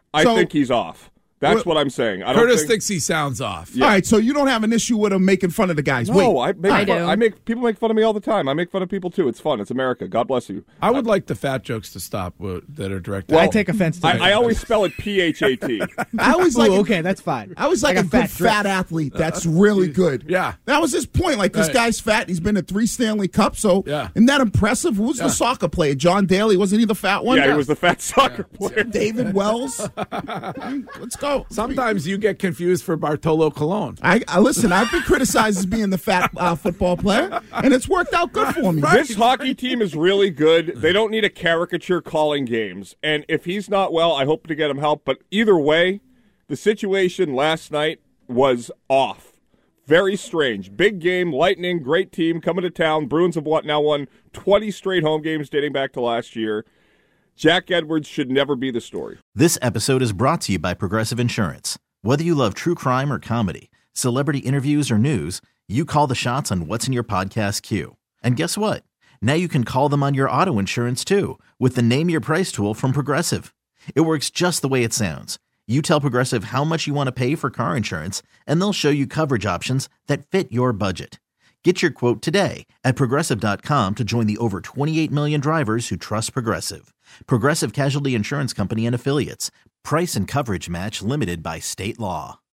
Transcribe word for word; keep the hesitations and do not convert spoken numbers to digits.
I So- think he's off. That's What- what I'm saying. I don't Curtis think, thinks he sounds off. All right, so you don't have an issue with him making fun of the guys. No, Wait. I make I fun, do. I make people make fun of me all the time. I make fun of people too. It's fun. It's America. God bless you. I would like the fat jokes to stop uh, that are directed. I take offense to I, it. I always spell it P H A T. I always like Ooh, a- okay, that's fine. I was like, Like a, a fat good drip. fat athlete. That's really good. Yeah. That was his point. Like, this Right. guy's fat. He's been to three Stanley Cups. So, Yeah. isn't that impressive? Who's Yeah. the soccer player? John Daly. Wasn't he the fat one? Yeah, he was the fat soccer player. David Wells. Let's go. Sometimes you get confused for Bartolo Colon. I, I listen. I've been criticized as being the fat uh, football player, and it's worked out good for me. This hockey team is really good. They don't need a caricature calling games. And if he's not well, I hope to get him help. But either way, the situation last night was off. Very strange. Big game, Lightning, great team coming to town. Bruins have what now won twenty straight home games dating back to last year. Jack Edwards should never be the story. This episode is brought to you by Progressive Insurance. Whether you love true crime or comedy, celebrity interviews or news, you call the shots on what's in your podcast queue. And guess what? Now you can call them on your auto insurance too with the Name Your Price tool from Progressive. It works just the way it sounds. You tell Progressive how much you want to pay for car insurance, and they'll show you coverage options that fit your budget. Get your quote today at Progressive dot com to join the over twenty-eight million drivers who trust Progressive. Progressive Casualty Insurance Company and Affiliates. Price and coverage match limited by state law.